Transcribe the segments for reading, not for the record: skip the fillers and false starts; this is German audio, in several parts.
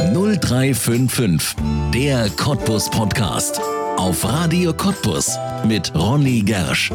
0355, der Cottbus Podcast. Auf Radio Cottbus mit Ronny Gersch.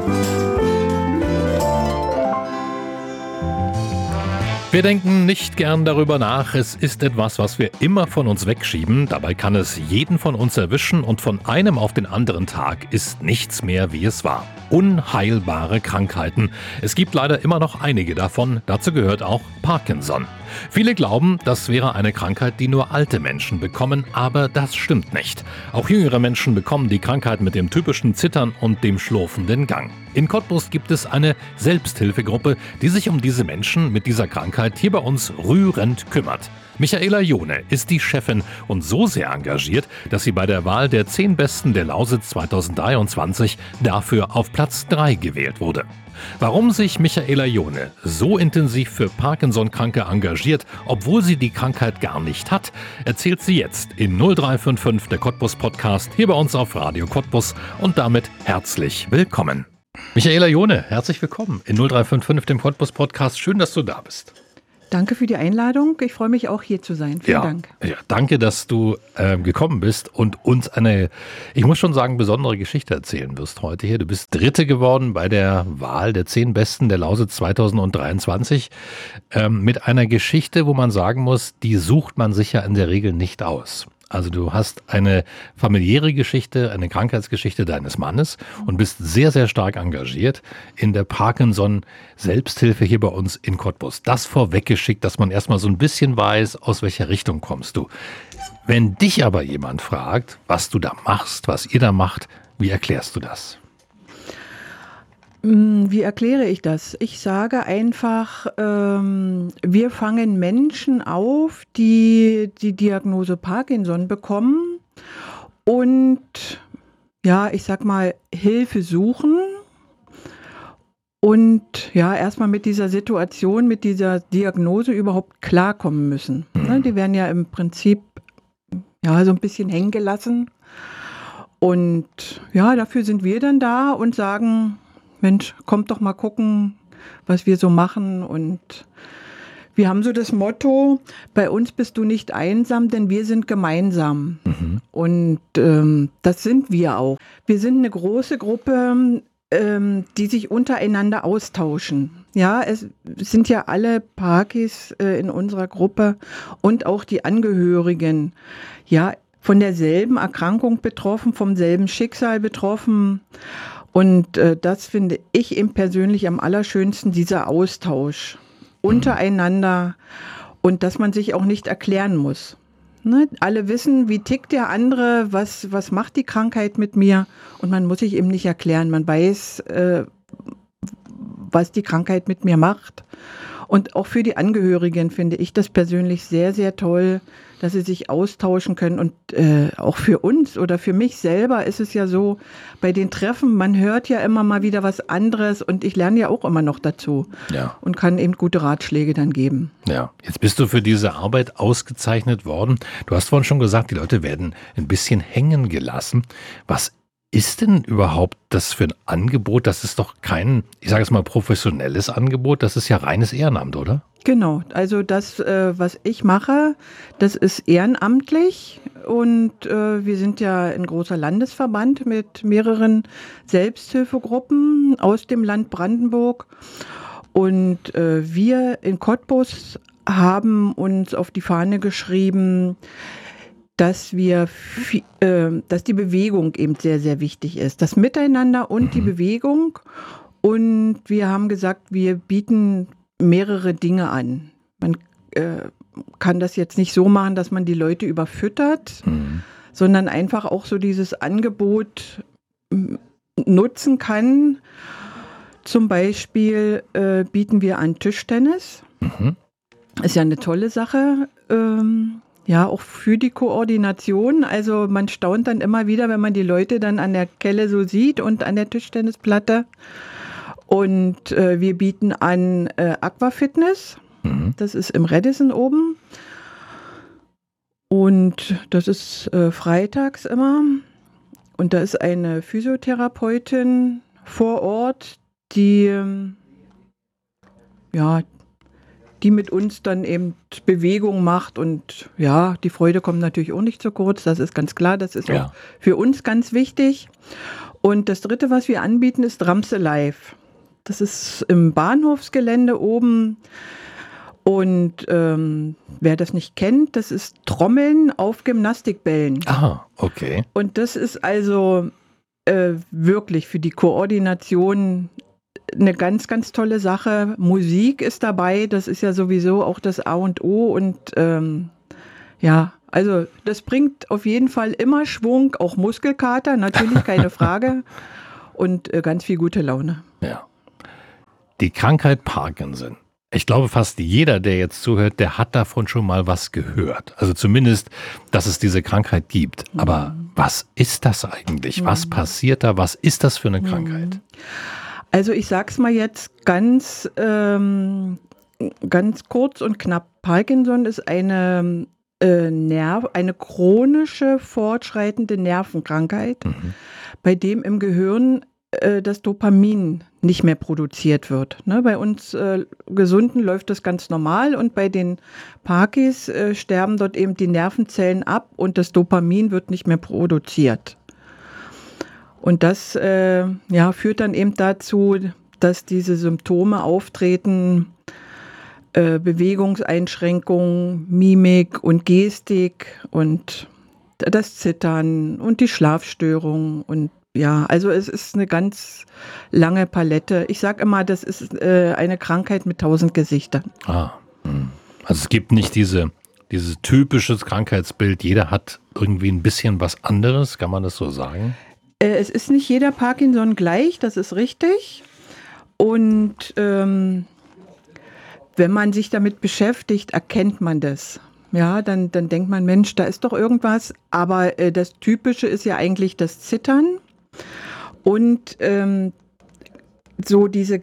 Wir denken nicht gern darüber nach. Es ist etwas, was wir immer von uns wegschieben. Dabei kann es jeden von uns erwischen und von einem auf den anderen Tag ist nichts mehr, wie es war. Unheilbare Krankheiten. Es gibt leider immer noch einige davon. Dazu gehört auch Parkinson. Viele glauben, das wäre eine Krankheit, die nur alte Menschen bekommen, aber das stimmt nicht. Auch jüngere Menschen bekommen die Krankheit mit dem typischen Zittern und dem schlurfenden Gang. In Cottbus gibt es eine Selbsthilfegruppe, die sich um diese Menschen mit dieser Krankheit hier bei uns rührend kümmert. Michaela Jone ist die Chefin und so sehr engagiert, dass sie bei der Wahl der 10 Besten der Lausitz 2023 dafür auf Platz 3 gewählt wurde. Warum sich Michaela Jone so intensiv für Parkinson-Kranke engagiert, obwohl sie die Krankheit gar nicht hat, erzählt sie jetzt in 0355, der Cottbus Podcast, hier bei uns auf Radio Cottbus und damit herzlich willkommen. Michaela Jone, herzlich willkommen in 0355, dem Cottbus Podcast. Schön, dass du da bist. Danke für die Einladung. Ich freue mich auch hier zu sein. Vielen Dank. Ja, danke, dass du gekommen bist und uns eine, ich muss schon sagen, besondere Geschichte erzählen wirst heute hier. Du bist Dritte geworden bei der Wahl der 10 Besten der Lausitz 2023 mit einer Geschichte, wo man sagen muss, die sucht man sich ja in der Regel nicht aus. Also du hast eine familiäre Geschichte, eine Krankheitsgeschichte deines Mannes und bist sehr, sehr stark engagiert in der Parkinson-Selbsthilfe hier bei uns in Cottbus. Das vorweggeschickt, dass man erstmal so ein bisschen weiß, aus welcher Richtung kommst du. Wenn dich aber jemand fragt, was du da machst, was ihr da macht, wie erklärst du das? Wie erkläre ich das? Ich sage einfach, wir fangen Menschen auf, die die Diagnose Parkinson bekommen und ja, ich sag mal, Hilfe suchen und ja, erstmal mit dieser Situation, mit dieser Diagnose überhaupt klarkommen müssen. Die werden ja im Prinzip ja so ein bisschen hängen gelassen und ja, dafür sind wir dann da und sagen, Mensch, kommt doch mal gucken, was wir so machen. Und wir haben so das Motto, bei uns bist du nicht einsam, denn wir sind gemeinsam. Und das sind wir auch. Wir sind eine große Gruppe, die sich untereinander austauschen. Ja, es sind ja alle Parkis in unserer Gruppe und auch die Angehörigen, ja, von derselben Erkrankung betroffen, vom selben Schicksal betroffen. Und das finde ich eben persönlich am allerschönsten, dieser Austausch untereinander und dass man sich auch nicht erklären muss. Ne? Alle wissen, wie tickt der andere, was macht die Krankheit mit mir und man muss sich eben nicht erklären. Man weiß, was die Krankheit mit mir macht. Und auch für die Angehörigen finde ich das persönlich sehr, sehr toll, dass sie sich austauschen können. Und auch für uns oder für mich selber ist es ja so, bei den Treffen, man hört ja immer mal wieder was anderes und ich lerne ja auch immer noch dazu und kann eben gute Ratschläge dann geben. Ja, jetzt bist du für diese Arbeit ausgezeichnet worden. Du hast vorhin schon gesagt, die Leute werden ein bisschen hängen gelassen. Was ist denn überhaupt das für ein Angebot? Das ist doch kein, ich sage es mal, professionelles Angebot. Das ist ja reines Ehrenamt, oder? Genau, also das, was ich mache, das ist ehrenamtlich und wir sind ja ein großer Landesverband mit mehreren Selbsthilfegruppen aus dem Land Brandenburg und wir in Cottbus haben uns auf die Fahne geschrieben, dass dass die Bewegung eben sehr, sehr wichtig ist. Das Miteinander und die Bewegung. Und wir haben gesagt, wir bieten mehrere Dinge an. Man kann das jetzt nicht so machen, dass man die Leute überfüttert, sondern einfach auch so dieses Angebot nutzen kann. Zum Beispiel bieten wir an Tischtennis. Ist ja eine tolle Sache. Ja, auch für die Koordination. Also man staunt dann immer wieder, wenn man die Leute dann an der Kelle so sieht und an der Tischtennisplatte. Und wir bieten an Aquafitness. Das ist im Radisson oben. Und das ist freitags immer. Und da ist eine Physiotherapeutin vor Ort, die die mit uns dann eben Bewegung macht. Und ja, die Freude kommt natürlich auch nicht zu kurz, das ist ganz klar, das ist auch für uns ganz wichtig. Und das Dritte, was wir anbieten, ist Drums Alive. Das ist im Bahnhofsgelände oben. Und wer das nicht kennt, das ist Trommeln auf Gymnastikbällen. Aha, okay. Und das ist also wirklich für die Koordination eine ganz, ganz tolle Sache. Musik ist dabei, das ist ja sowieso auch das A und O. Und also das bringt auf jeden Fall immer Schwung, auch Muskelkater, natürlich keine Frage. Und ganz viel gute Laune. Ja. Die Krankheit Parkinson. Ich glaube, fast jeder, der jetzt zuhört, der hat davon schon mal was gehört. Also zumindest, dass es diese Krankheit gibt. Aber was ist das eigentlich? Was passiert da? Was ist das für eine Krankheit? Also ich sag's mal jetzt ganz kurz und knapp. Parkinson ist eine chronische, fortschreitende Nervenkrankheit, bei dem im Gehirn das Dopamin nicht mehr produziert wird. Ne, bei uns Gesunden läuft das ganz normal und bei den Parkis sterben dort eben die Nervenzellen ab und das Dopamin wird nicht mehr produziert. Und das führt dann eben dazu, dass diese Symptome auftreten, Bewegungseinschränkungen, Mimik und Gestik und das Zittern und die Schlafstörungen und ja, also es ist eine ganz lange Palette. Ich sage immer, das ist eine Krankheit mit 1000 Gesichtern. Also es gibt nicht dieses typische Krankheitsbild, jeder hat irgendwie ein bisschen was anderes, kann man das so sagen? Es ist nicht jeder Parkinson gleich, das ist richtig. Und wenn man sich damit beschäftigt, erkennt man das. Ja, dann denkt man, Mensch, da ist doch irgendwas. Aber das Typische ist ja eigentlich das Zittern. Und so diese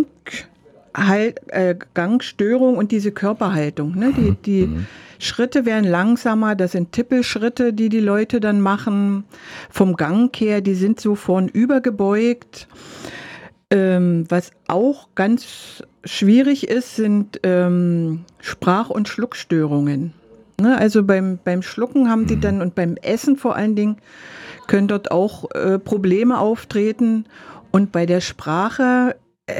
Gangstörung und diese Körperhaltung. Ne? Die Schritte werden langsamer, das sind Tippelschritte, die Leute dann machen. Vom Gang her, die sind so vornüber gebeugt. Was auch ganz schwierig ist, sind Sprach- und Schluckstörungen. Ne? Also beim Schlucken haben die dann und beim Essen vor allen Dingen können dort auch Probleme auftreten. Und bei der Sprache,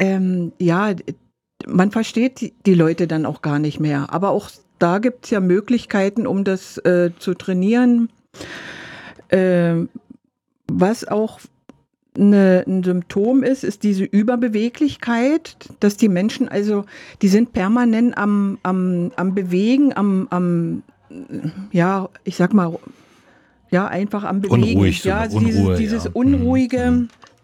man versteht die Leute dann auch gar nicht mehr. Aber auch da gibt es ja Möglichkeiten, um das zu trainieren. Was auch ein Symptom ist diese Überbeweglichkeit, dass die Menschen, also die sind permanent am Bewegen, ich sag mal, einfach am Bewegen. Unruhig, ja, dieses Unruhige.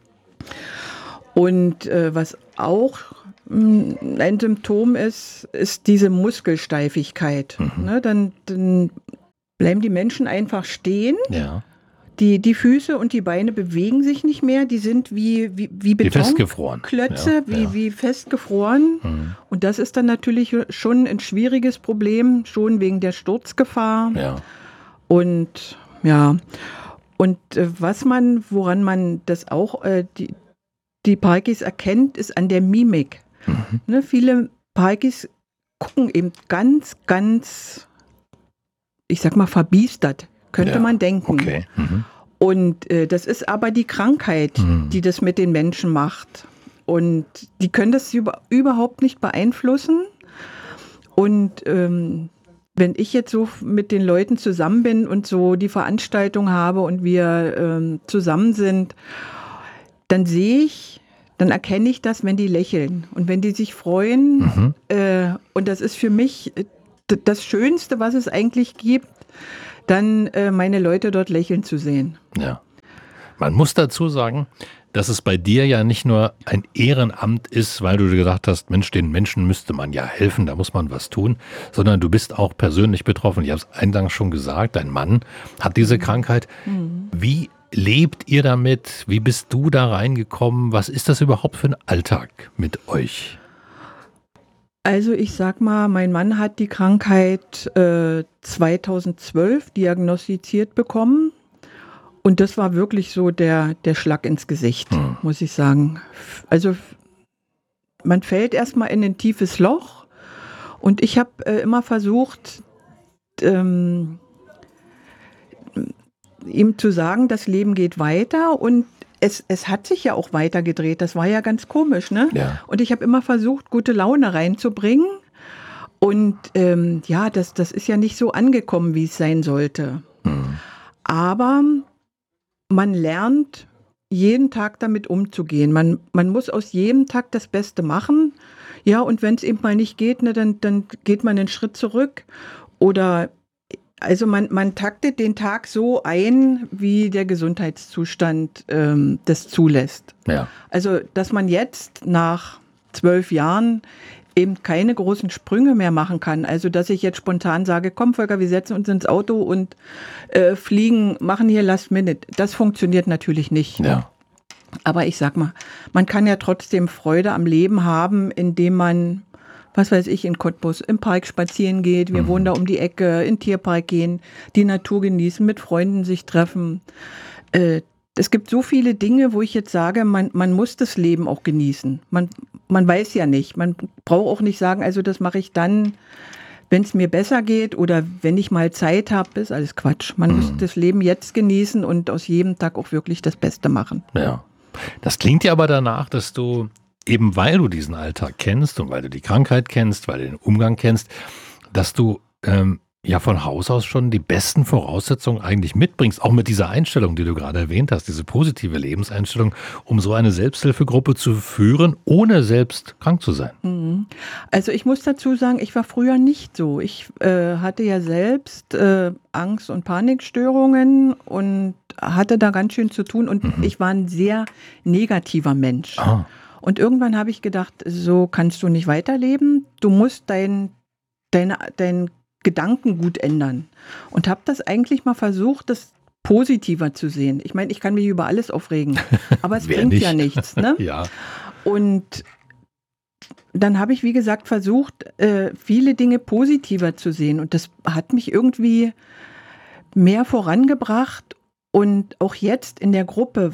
Und was auch ein Symptom ist diese Muskelsteifigkeit. Ne, dann bleiben die Menschen einfach stehen. Ja. Die Füße und die Beine bewegen sich nicht mehr. Die sind wie Betonklötze, wie festgefroren. Und das ist dann natürlich schon ein schwieriges Problem, schon wegen der Sturzgefahr. Ja. Und woran man das auch, die Parkis erkennt, ist an der Mimik. Ne, viele Parkis gucken eben ganz, ganz, ich sag mal, verbiestert, könnte man denken. Okay. Und das ist aber die Krankheit, die das mit den Menschen macht. Und die können das überhaupt nicht beeinflussen. Und wenn ich jetzt so mit den Leuten zusammen bin und so die Veranstaltung habe und wir zusammen sind, dann erkenne ich das, wenn die lächeln und wenn die sich freuen. Und das ist für mich das Schönste, was es eigentlich gibt, dann meine Leute dort lächeln zu sehen. Ja. Man muss dazu sagen, dass es bei dir ja nicht nur ein Ehrenamt ist, weil du gesagt hast, Mensch, den Menschen müsste man ja helfen, da muss man was tun, sondern du bist auch persönlich betroffen. Ich habe es eingangs schon gesagt, dein Mann hat diese Krankheit. Wie lebt ihr damit? Wie bist du da reingekommen? Was ist das überhaupt für ein Alltag mit euch? Also ich sag mal, mein Mann hat die Krankheit 2012 diagnostiziert bekommen. Und das war wirklich so der Schlag ins Gesicht, muss ich sagen. Also man fällt erstmal in ein tiefes Loch Und ich habe immer versucht, ihm zu sagen, das Leben geht weiter und es hat sich ja auch weitergedreht. Das war ja ganz komisch, ne? Ja. Und ich habe immer versucht, gute Laune reinzubringen. Und das ist ja nicht so angekommen, wie es sein sollte. Aber man lernt, jeden Tag damit umzugehen. Man muss aus jedem Tag das Beste machen. Ja, und wenn es eben mal nicht geht, ne, dann geht man einen Schritt zurück. Oder also man taktet den Tag so ein, wie der Gesundheitszustand das zulässt. Ja. Also, dass man jetzt nach 12 Jahren eben keine großen Sprünge mehr machen kann. Also, dass ich jetzt spontan sage, komm Volker, wir setzen uns ins Auto und fliegen, machen hier Last Minute. Das funktioniert natürlich nicht. Ja. Aber ich sag mal, man kann ja trotzdem Freude am Leben haben, indem man, was weiß ich, in Cottbus im Park spazieren geht. Wir wohnen da um die Ecke, in den Tierpark gehen, die Natur genießen, mit Freunden sich treffen. Es gibt so viele Dinge, wo ich jetzt sage, man muss das Leben auch genießen. Man weiß ja nicht. Man braucht auch nicht sagen, also das mache ich dann, wenn es mir besser geht oder wenn ich mal Zeit habe, ist alles Quatsch. Man muss das Leben jetzt genießen und aus jedem Tag auch wirklich das Beste machen. Ja. Das klingt ja aber danach, dass du, eben weil du diesen Alltag kennst und weil du die Krankheit kennst, weil du den Umgang kennst, dass du ja von Haus aus schon die besten Voraussetzungen eigentlich mitbringst, auch mit dieser Einstellung, die du gerade erwähnt hast, diese positive Lebenseinstellung, um so eine Selbsthilfegruppe zu führen, ohne selbst krank zu sein. Also ich muss dazu sagen, ich war früher nicht so. Ich hatte ja selbst Angst- und Panikstörungen und hatte da ganz schön zu tun und ich war ein sehr negativer Mensch. Und irgendwann habe ich gedacht, so kannst du nicht weiterleben. Du musst dein Gedankengut ändern. Und habe das eigentlich mal versucht, das positiver zu sehen. Ich meine, ich kann mich über alles aufregen, aber es bringt ja nichts. Ne? Ja. Und dann habe ich, wie gesagt, versucht, viele Dinge positiver zu sehen. Und das hat mich irgendwie mehr vorangebracht. Und auch jetzt in der Gruppe,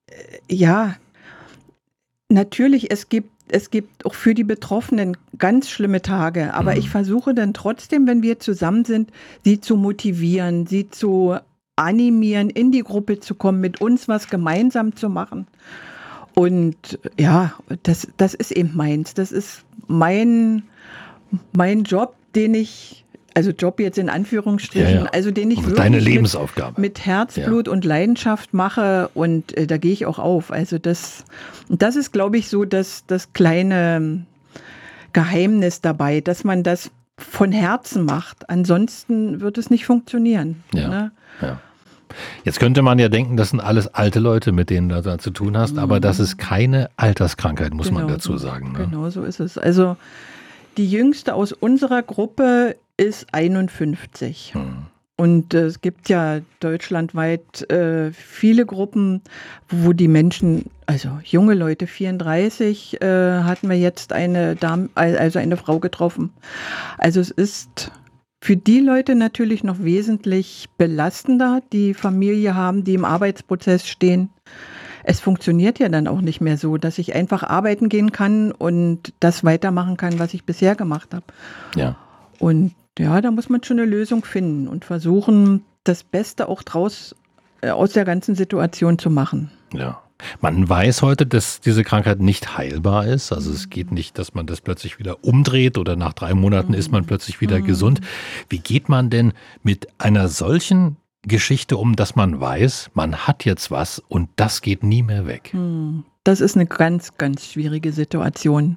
natürlich, es gibt auch für die Betroffenen ganz schlimme Tage, aber ich versuche dann trotzdem, wenn wir zusammen sind, sie zu motivieren, sie zu animieren, in die Gruppe zu kommen, mit uns was gemeinsam zu machen. Und ja, das ist eben meins. Das ist mein Job, also Job jetzt in Anführungsstrichen, also den ich und wirklich deine Lebensaufgabe mit Herzblut und Leidenschaft mache und da gehe ich auch auf. Also das ist, glaube ich, so das kleine Geheimnis dabei, dass man das von Herzen macht. Ansonsten wird es nicht funktionieren. Ja. Ne? Ja. Jetzt könnte man ja denken, das sind alles alte Leute, mit denen du da zu tun hast, aber das ist keine Alterskrankheit, muss man dazu sagen. Ne? Genau so ist es. Also die jüngste aus unserer Gruppe ist 51. Und es gibt ja deutschlandweit viele Gruppen, wo die Menschen, also junge Leute, 34, hatten wir jetzt eine Dame, also eine Frau getroffen. Also es ist für die Leute natürlich noch wesentlich belastender, die Familie haben, die im Arbeitsprozess stehen. Es funktioniert ja dann auch nicht mehr so, dass ich einfach arbeiten gehen kann und das weitermachen kann, was ich bisher gemacht habe. Ja. Und ja, da muss man schon eine Lösung finden und versuchen, das Beste auch aus der ganzen Situation zu machen. Ja. Man weiß heute, dass diese Krankheit nicht heilbar ist. Also es geht nicht, dass man das plötzlich wieder umdreht oder nach 3 Monaten ist man plötzlich wieder gesund. Wie geht man denn mit einer solchen Geschichte um, dass man weiß, man hat jetzt was und das geht nie mehr weg? Das ist eine ganz, ganz schwierige Situation.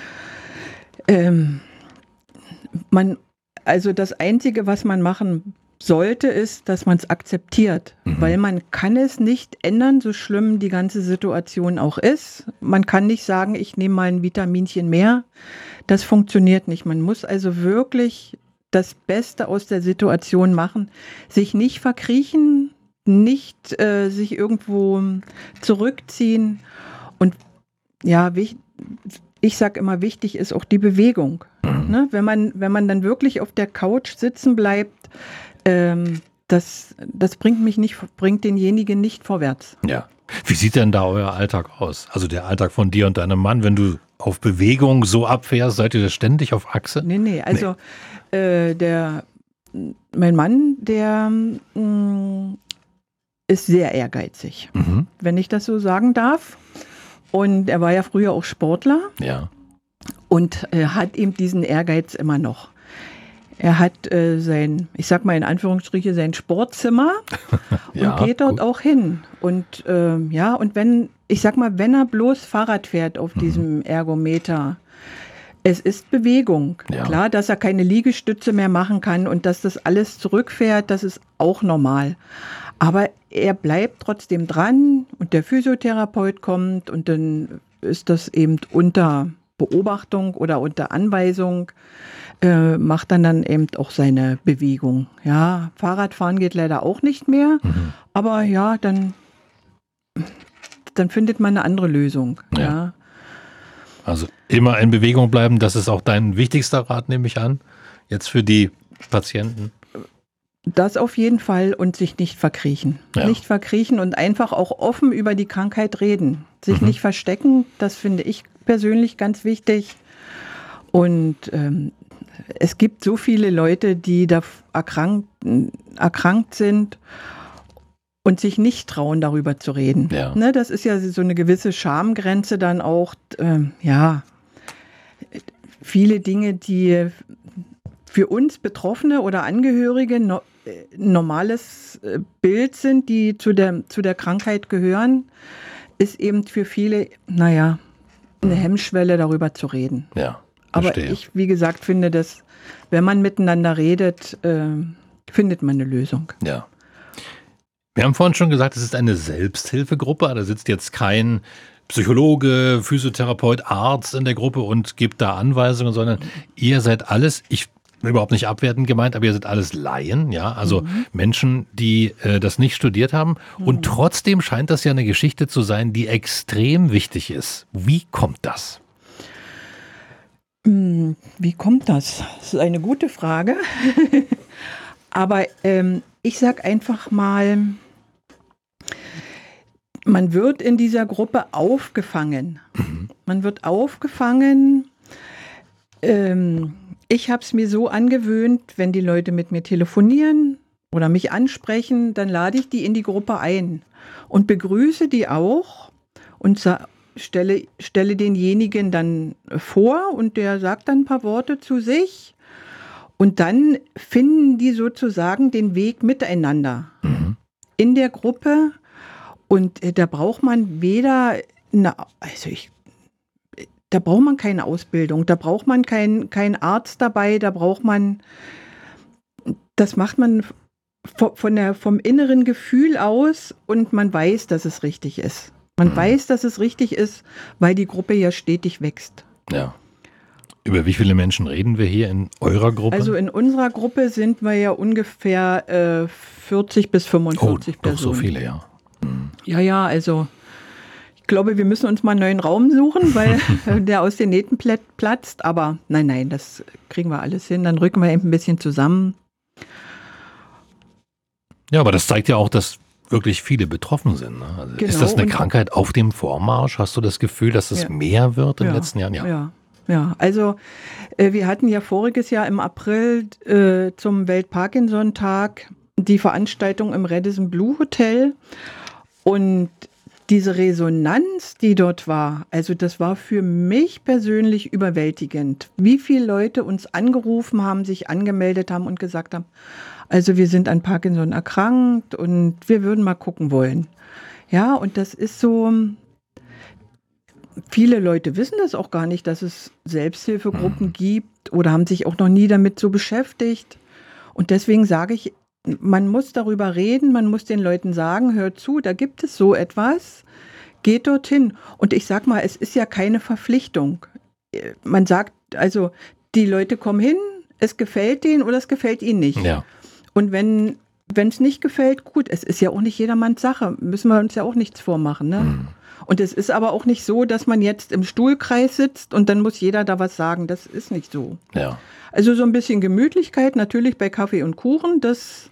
Also das Einzige, was man machen sollte, ist, dass man es akzeptiert, weil man kann es nicht ändern, so schlimm die ganze Situation auch ist. Man kann nicht sagen, ich nehme mal ein Vitaminchen mehr. Das funktioniert nicht. Man muss also wirklich das Beste aus der Situation machen, sich nicht verkriechen, nicht sich irgendwo zurückziehen. Und ja, ich sage immer, wichtig ist auch die Bewegung. Ne? Wenn man dann wirklich auf der Couch sitzen bleibt, das bringt denjenigen nicht vorwärts. Ja. Wie sieht denn da euer Alltag aus? Also der Alltag von dir und deinem Mann, wenn du auf Bewegung so abfährst? Seid ihr das ständig auf Achse? Nee, also mein Mann, der ist sehr ehrgeizig, wenn ich das so sagen darf. Und er war ja früher auch Sportler. Ja. Und hat eben diesen Ehrgeiz immer noch. Er hat ich sag mal in Anführungsstriche, sein Sportzimmer und geht dort auch hin. Und und wenn er bloß Fahrrad fährt auf diesem Ergometer, es ist Bewegung. Ja. Klar, dass er keine Liegestütze mehr machen kann und dass das alles zurückfährt, das ist auch normal. Aber er bleibt trotzdem dran und der Physiotherapeut kommt und dann ist das eben unter Beobachtung oder unter Anweisung, macht dann eben auch seine Bewegung. Ja, Fahrradfahren geht leider auch nicht mehr, aber ja, dann findet man eine andere Lösung. Ja. Also immer in Bewegung bleiben, das ist auch dein wichtigster Rat, nehme ich an, jetzt für die Patienten. Das auf jeden Fall und sich nicht verkriechen. Ja. Nicht verkriechen und einfach auch offen über die Krankheit reden. Sich nicht verstecken, das finde ich persönlich ganz wichtig. Und es gibt so viele Leute, die da erkrankt sind und sich nicht trauen, darüber zu reden. Ja. Ne, das ist ja so eine gewisse Schamgrenze dann auch. Viele Dinge, die für uns Betroffene oder Angehörige normales Bild sind, die zu der Krankheit gehören, ist eben für viele, eine Hemmschwelle, darüber zu reden. Ja, aber ich, wie gesagt, finde, dass, wenn man miteinander redet, findet man eine Lösung. Ja. Wir haben vorhin schon gesagt, es ist eine Selbsthilfegruppe. Da sitzt jetzt kein Psychologe, Physiotherapeut, Arzt in der Gruppe und gibt da Anweisungen, sondern ihr seid alles, ich überhaupt nicht abwertend gemeint, aber ihr seid alles Laien, ja, also Menschen, die das nicht studiert haben. Und trotzdem scheint das ja eine Geschichte zu sein, die extrem wichtig ist. Wie kommt das? Wie kommt das? Das ist eine gute Frage. Aber ich sag einfach mal, man wird in dieser Gruppe aufgefangen. Man wird aufgefangen. Ich habe es mir so angewöhnt, wenn die Leute mit mir telefonieren oder mich ansprechen, dann lade ich die in die Gruppe ein und begrüße die auch und stelle denjenigen dann vor und der sagt dann ein paar Worte zu sich und dann finden die sozusagen den Weg miteinander in der Gruppe und da braucht man da braucht man keine Ausbildung, da braucht man keinen Arzt dabei, das macht man vom inneren Gefühl aus und man weiß, dass es richtig ist. Man weiß, dass es richtig ist, weil die Gruppe ja stetig wächst. Ja. Über wie viele Menschen reden wir hier in eurer Gruppe? Also in unserer Gruppe sind wir ja ungefähr 40 bis 45 Personen. Doch so viele, ja. Ja, also ich glaube, wir müssen uns mal einen neuen Raum suchen, weil der aus den Nähten platzt. Aber nein, das kriegen wir alles hin. Dann rücken wir eben ein bisschen zusammen. Ja, aber das zeigt ja auch, dass wirklich viele betroffen sind. Ne? Also genau. Ist das eine Krankheit auf dem Vormarsch? Hast du das Gefühl, dass es mehr wird in den letzten Jahren? Ja, also wir hatten ja voriges Jahr im April zum Welt-Parkinson-Tag die Veranstaltung im Radisson Blu Hotel und diese Resonanz, die dort war, also das war für mich persönlich überwältigend. Wie viele Leute uns angerufen haben, sich angemeldet haben und gesagt haben, also wir sind an Parkinson erkrankt und wir würden mal gucken wollen. Ja, und das ist so, viele Leute wissen das auch gar nicht, dass es Selbsthilfegruppen gibt oder haben sich auch noch nie damit so beschäftigt. Und deswegen sage ich, man muss darüber reden, man muss den Leuten sagen, hört zu, da gibt es so etwas, geht dorthin. Und ich sag mal, es ist ja keine Verpflichtung. Man sagt, also die Leute kommen hin, es gefällt denen oder es gefällt ihnen nicht. Ja. Und wenn es nicht gefällt, gut, es ist ja auch nicht jedermanns Sache, müssen wir uns ja auch nichts vormachen. Ne? Und es ist aber auch nicht so, dass man jetzt im Stuhlkreis sitzt und dann muss jeder da was sagen. Das ist nicht so. Ja. Also so ein bisschen Gemütlichkeit, natürlich bei Kaffee und Kuchen, das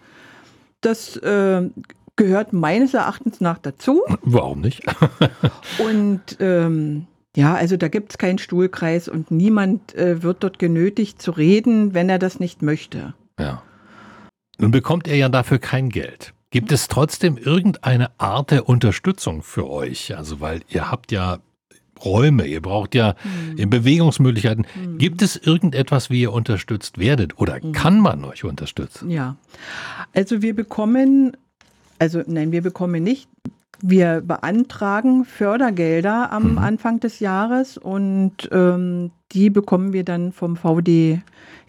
gehört meines Erachtens nach dazu. Warum nicht? Und Ja, also da gibt es keinen Stuhlkreis und niemand wird dort genötigt zu reden, wenn er das nicht möchte. Ja. Nun bekommt ihr ja dafür kein Geld. Gibt es trotzdem irgendeine Art der Unterstützung für euch? Also weil ihr habt ja Räume, ihr braucht ja Bewegungsmöglichkeiten. Gibt es irgendetwas, wie ihr unterstützt werdet oder kann man euch unterstützen? Ja, also wir bekommen nicht. Wir beantragen Fördergelder am Anfang des Jahres und die bekommen wir dann vom VDEK.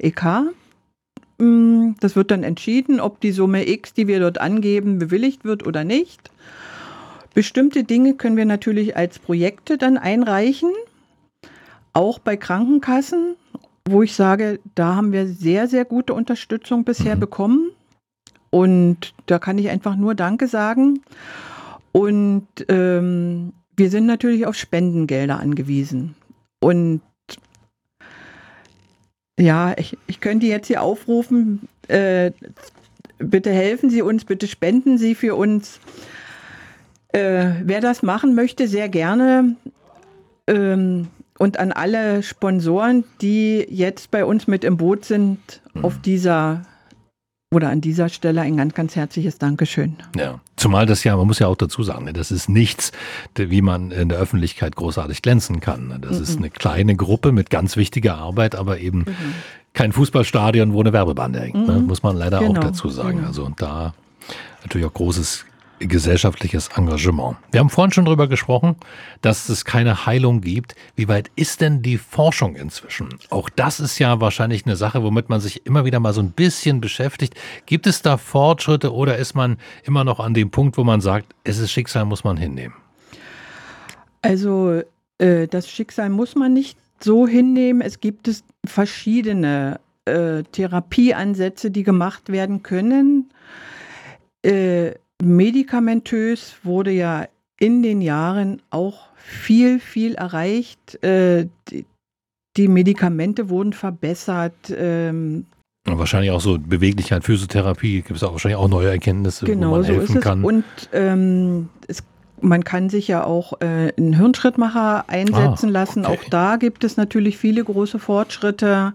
Das wird dann entschieden, ob die Summe X, die wir dort angeben, bewilligt wird oder nicht. Bestimmte Dinge können wir natürlich als Projekte dann einreichen, auch bei Krankenkassen, wo ich sage, da haben wir sehr, sehr gute Unterstützung bisher bekommen. Und da kann ich einfach nur Danke sagen. Und wir sind natürlich auf Spendengelder angewiesen. Und ja, ich könnte jetzt hier aufrufen, bitte helfen Sie uns, bitte spenden Sie für uns. Wer das machen möchte, sehr gerne. Und an alle Sponsoren, die jetzt bei uns mit im Boot sind, an dieser Stelle ein ganz, ganz herzliches Dankeschön. Ja, zumal das ja, man muss ja auch dazu sagen, das ist nichts, wie man in der Öffentlichkeit großartig glänzen kann. Das ist eine kleine Gruppe mit ganz wichtiger Arbeit, aber eben kein Fußballstadion, wo eine Werbebande hängt. Muss man leider auch dazu sagen. Also und da natürlich auch großes gesellschaftliches Engagement. Wir haben vorhin schon darüber gesprochen, dass es keine Heilung gibt. Wie weit ist denn die Forschung inzwischen? Auch das ist ja wahrscheinlich eine Sache, womit man sich immer wieder mal so ein bisschen beschäftigt. Gibt es da Fortschritte oder ist man immer noch an dem Punkt, wo man sagt, es ist Schicksal, muss man hinnehmen? Also das Schicksal muss man nicht so hinnehmen. Es gibt verschiedene Therapieansätze, die gemacht werden können. Medikamentös wurde ja in den Jahren auch viel, viel erreicht. Die Medikamente wurden verbessert. Wahrscheinlich auch so Beweglichkeit, Physiotherapie, gibt es auch wahrscheinlich auch neue Erkenntnisse, wo man helfen kann. Und man kann sich ja auch einen Hirnschrittmacher einsetzen lassen. Okay. Auch da gibt es natürlich viele große Fortschritte.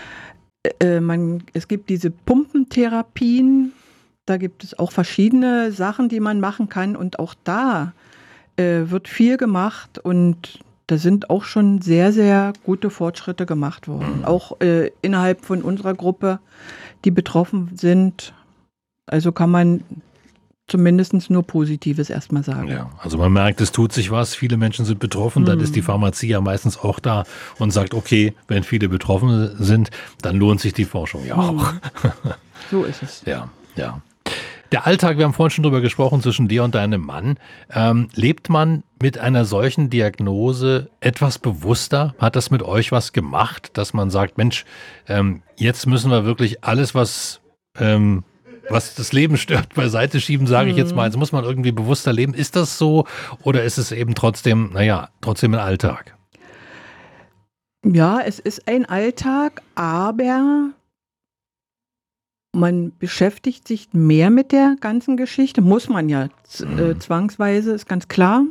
Es gibt diese Pumpentherapien. Da gibt es auch verschiedene Sachen, die man machen kann. Und auch da wird viel gemacht. Und da sind auch schon sehr, sehr gute Fortschritte gemacht worden. Auch innerhalb von unserer Gruppe, die betroffen sind. Also kann man zumindest nur Positives erstmal sagen. Ja, also man merkt, es tut sich was. Viele Menschen sind betroffen. Dann ist die Pharmazie ja meistens auch da und sagt, okay, wenn viele betroffen sind, dann lohnt sich die Forschung ja auch. So ist es. Ja. Der Alltag, wir haben vorhin schon drüber gesprochen, zwischen dir und deinem Mann. Lebt man mit einer solchen Diagnose etwas bewusster? Hat das mit euch was gemacht, dass man sagt, Mensch, jetzt müssen wir wirklich alles, was das Leben stört, beiseite schieben, sage ich jetzt mal. Jetzt muss man irgendwie bewusster leben. Ist das so oder ist es eben trotzdem ein Alltag? Ja, es ist ein Alltag, aber man beschäftigt sich mehr mit der ganzen Geschichte, muss man ja zwangsweise, ist ganz klar.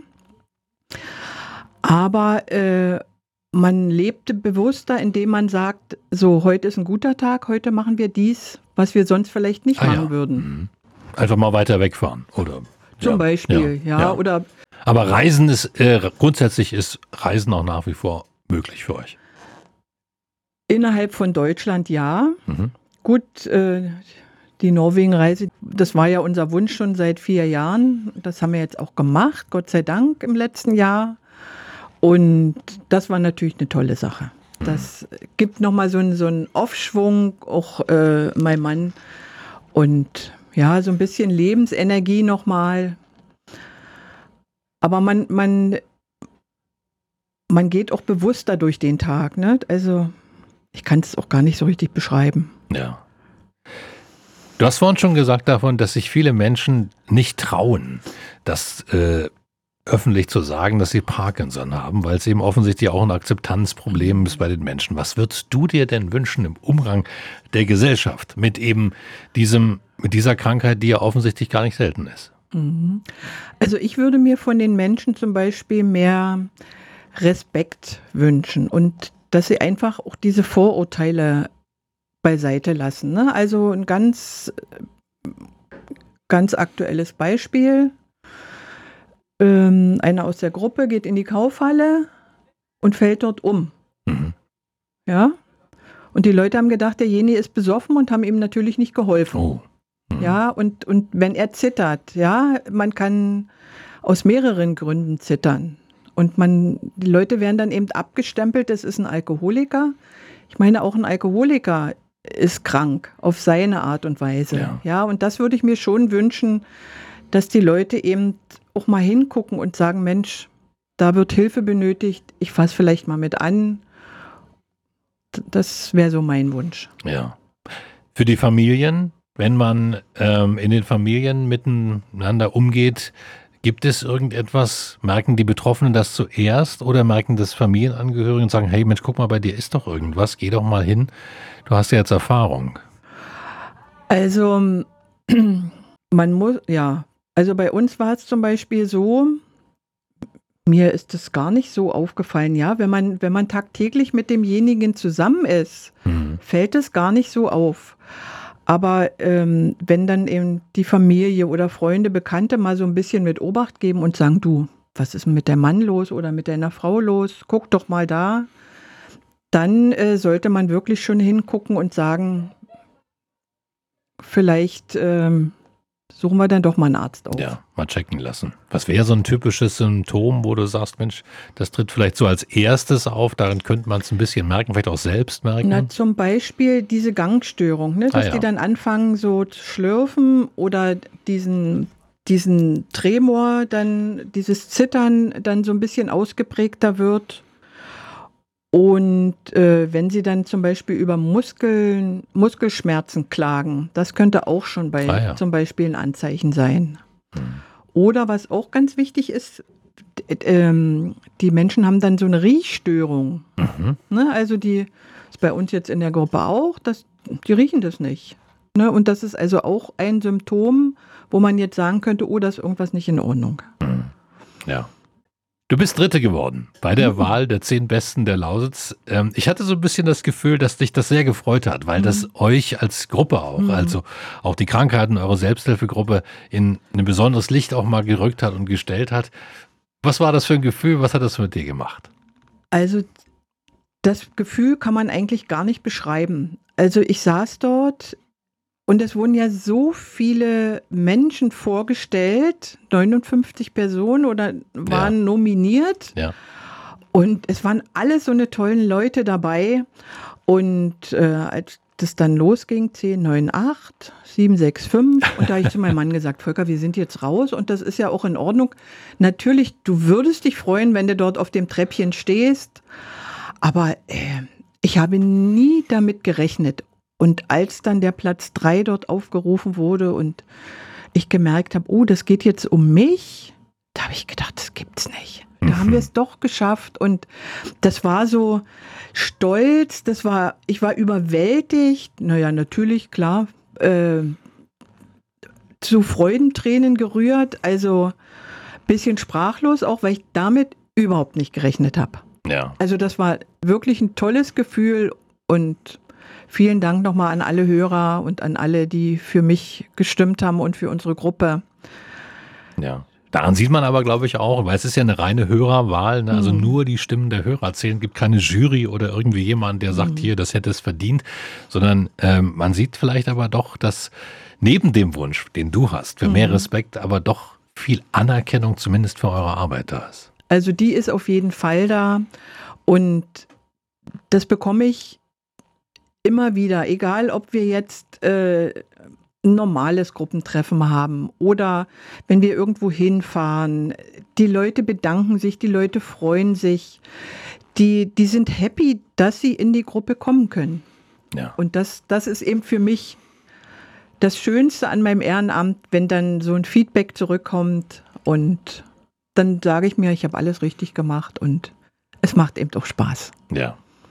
Aber man lebt bewusster, indem man sagt, so, heute ist ein guter Tag, heute machen wir dies, was wir sonst vielleicht nicht machen würden. Einfach mal weiter wegfahren, oder? Zum Beispiel, oder. Aber Reisen grundsätzlich ist Reisen auch nach wie vor möglich für euch? Innerhalb von Deutschland, ja. Gut, die Norwegen-Reise, das war ja unser Wunsch schon seit 4 Jahren. Das haben wir jetzt auch gemacht, Gott sei Dank, im letzten Jahr. Und das war natürlich eine tolle Sache. Das gibt nochmal so einen Aufschwung, auch mein Mann. Und ja, so ein bisschen Lebensenergie nochmal. Aber man geht auch bewusster durch den Tag, ne? Also ich kann es auch gar nicht so richtig beschreiben. Ja. Du hast vorhin schon gesagt davon, dass sich viele Menschen nicht trauen, das öffentlich zu sagen, dass sie Parkinson haben, weil es eben offensichtlich auch ein Akzeptanzproblem ist bei den Menschen. Was würdest du dir denn wünschen im Umgang der Gesellschaft mit eben mit dieser Krankheit, die ja offensichtlich gar nicht selten ist? Also ich würde mir von den Menschen zum Beispiel mehr Respekt wünschen und dass sie einfach auch diese Vorurteile beiseite lassen. Ne? Also ein ganz aktuelles Beispiel. Einer aus der Gruppe geht in die Kaufhalle und fällt dort um. Mhm. Ja? Und die Leute haben gedacht, derjenige ist besoffen und haben ihm natürlich nicht geholfen. Oh. Mhm. Ja, und wenn er zittert, ja, man kann aus mehreren Gründen zittern. Und die Leute werden dann eben abgestempelt, das ist ein Alkoholiker. Ich meine, auch ein Alkoholiker ist krank auf seine Art und Weise. Ja. Ja, und das würde ich mir schon wünschen, dass die Leute eben auch mal hingucken und sagen, Mensch, da wird Hilfe benötigt, ich fasse vielleicht mal mit an. Das wäre so mein Wunsch. Ja. Für die Familien, wenn man in den Familien miteinander umgeht, gibt es irgendetwas, merken die Betroffenen das zuerst oder merken das Familienangehörige und sagen, hey Mensch, guck mal, bei dir ist doch irgendwas, geh doch mal hin, du hast ja jetzt Erfahrung. Also man muss, ja, also bei uns war es zum Beispiel so, mir ist es gar nicht so aufgefallen, ja, wenn man tagtäglich mit demjenigen zusammen ist, fällt es gar nicht so auf. Aber wenn dann eben die Familie oder Freunde, Bekannte mal so ein bisschen mit Obacht geben und sagen, du, was ist mit dem Mann los oder mit deiner Frau los, guck doch mal da, dann sollte man wirklich schon hingucken und sagen, vielleicht suchen wir dann doch mal einen Arzt auf. Ja, mal checken lassen. Was wäre so ein typisches Symptom, wo du sagst, Mensch, das tritt vielleicht so als erstes auf, daran könnte man es ein bisschen merken, vielleicht auch selbst merken? Na, zum Beispiel diese Gangstörung, ne, dass die dann anfangen so zu schlürfen oder diesen Tremor, dann dieses Zittern dann so ein bisschen ausgeprägter wird. Und wenn sie dann zum Beispiel über Muskelschmerzen klagen, das könnte auch schon bei zum Beispiel ein Anzeichen sein. Oder was auch ganz wichtig ist, die Menschen haben dann so eine Riechstörung. Ne? Also die ist bei uns jetzt in der Gruppe auch, die riechen das nicht. Ne? Und das ist also auch ein Symptom, wo man jetzt sagen könnte, oh, da ist irgendwas nicht in Ordnung. Ja. Du bist Dritte geworden bei der Wahl der 10 Besten der Lausitz. Ich hatte so ein bisschen das Gefühl, dass dich das sehr gefreut hat, weil das euch als Gruppe auch, also auch die Krankheiten, eure Selbsthilfegruppe in ein besonderes Licht auch mal gerückt hat und gestellt hat. Was war das für ein Gefühl? Was hat das mit dir gemacht? Also das Gefühl kann man eigentlich gar nicht beschreiben. Also ich saß dort und es wurden ja so viele Menschen vorgestellt, 59 Personen waren nominiert. Ja. Und es waren alles so eine tollen Leute dabei. Und als das dann losging, 10, 9, 8, 7, 6, 5. Und da habe ich zu meinem Mann gesagt, Volker, wir sind jetzt raus und das ist ja auch in Ordnung. Natürlich, du würdest dich freuen, wenn du dort auf dem Treppchen stehst. Aber ich habe nie damit gerechnet. Und als dann der Platz 3 dort aufgerufen wurde und ich gemerkt habe, oh, das geht jetzt um mich, da habe ich gedacht, das gibt's nicht. Da haben wir es doch geschafft und das war so stolz, ich war überwältigt, naja, natürlich, klar, zu Freudentränen gerührt, also ein bisschen sprachlos, auch weil ich damit überhaupt nicht gerechnet habe. Ja. Also das war wirklich ein tolles Gefühl und vielen Dank nochmal an alle Hörer und an alle, die für mich gestimmt haben und für unsere Gruppe. Ja. Daran sieht man aber, glaube ich, auch, weil es ist ja eine reine Hörerwahl, ne? Also nur die Stimmen der Hörer zählen, gibt keine Jury oder irgendwie jemand, der sagt, hier, das hätte es verdient, sondern man sieht vielleicht aber doch, dass neben dem Wunsch, den du hast, für mehr Respekt, aber doch viel Anerkennung zumindest für eure Arbeit da ist. Also die ist auf jeden Fall da und das bekomme ich immer wieder, egal ob wir jetzt ein normales Gruppentreffen haben oder wenn wir irgendwo hinfahren. Die Leute bedanken sich, die Leute freuen sich, die sind happy, dass sie in die Gruppe kommen können. Ja. Und das ist eben für mich das Schönste an meinem Ehrenamt, wenn dann so ein Feedback zurückkommt und dann sage ich mir, ich habe alles richtig gemacht und es macht eben auch Spaß. Ja.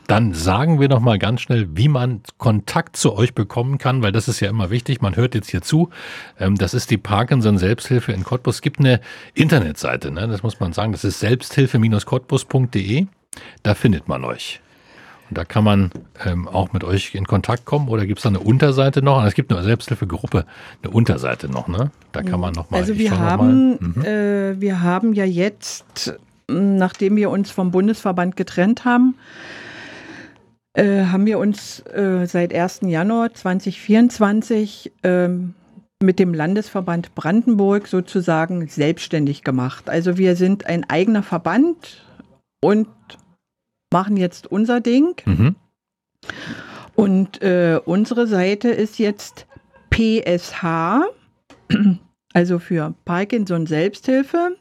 Dann sagen wir noch mal ganz schnell, wie man Kontakt zu euch bekommen kann, weil das ist ja immer wichtig. Man hört jetzt hier zu. Das ist die Parkinson-Selbsthilfe in Cottbus. Es gibt eine Internetseite, ne? Das muss man sagen. Das ist selbsthilfe-cottbus.de. Da findet man euch. Und da kann man auch mit euch in Kontakt kommen. Oder gibt es da eine Unterseite noch? Es gibt eine Selbsthilfegruppe, eine Unterseite noch, ne? Da kann man noch mal. Also wir haben ja jetzt, nachdem wir uns vom Bundesverband getrennt haben, haben wir uns seit 1. Januar 2024 mit dem Landesverband Brandenburg sozusagen selbstständig gemacht. Also wir sind ein eigener Verband und machen jetzt unser Ding. Mhm. Und unsere Seite ist jetzt PSH, also für Parkinson Selbsthilfe,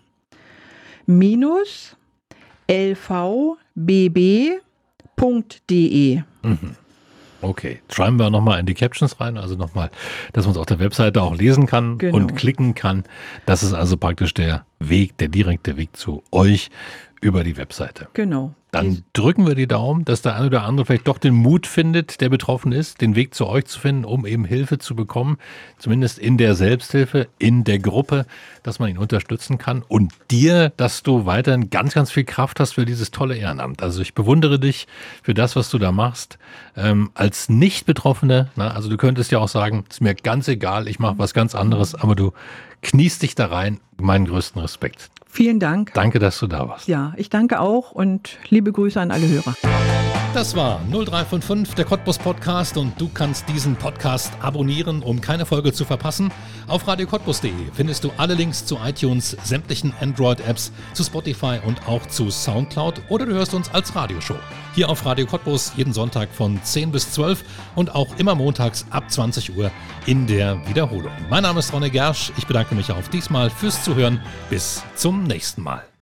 -lvbb.de. Mhm. Okay, schreiben wir nochmal in die Captions rein, also nochmal, dass man es auf der Webseite auch lesen kann und klicken kann. Das ist also praktisch der direkte Weg zu euch über die Webseite. Genau. Dann drücken wir die Daumen, dass der eine oder andere vielleicht doch den Mut findet, der betroffen ist, den Weg zu euch zu finden, um eben Hilfe zu bekommen, zumindest in der Selbsthilfe, in der Gruppe, dass man ihn unterstützen kann und dir, dass du weiterhin ganz, ganz viel Kraft hast für dieses tolle Ehrenamt. Also ich bewundere dich für das, was du da machst. Als Nicht-Betroffene, also du könntest ja auch sagen, ist mir ganz egal, ich mache was ganz anderes, aber du kniest dich da rein. Meinen größten Respekt. Vielen Dank. Danke, dass du da warst. Ja, ich danke auch und liebe Grüße an alle Hörer. Das war 0355, der Cottbus Podcast, und du kannst diesen Podcast abonnieren, um keine Folge zu verpassen. Auf radiocottbus.de findest du alle Links zu iTunes, sämtlichen Android-Apps, zu Spotify und auch zu Soundcloud, oder du hörst uns als Radioshow. Hier auf Radio Cottbus jeden Sonntag von 10 bis 12 und auch immer montags ab 20 Uhr in der Wiederholung. Mein Name ist Ronne Gersch. Ich bedanke mich auch diesmal fürs Zuhören. Bis zum nächsten Mal.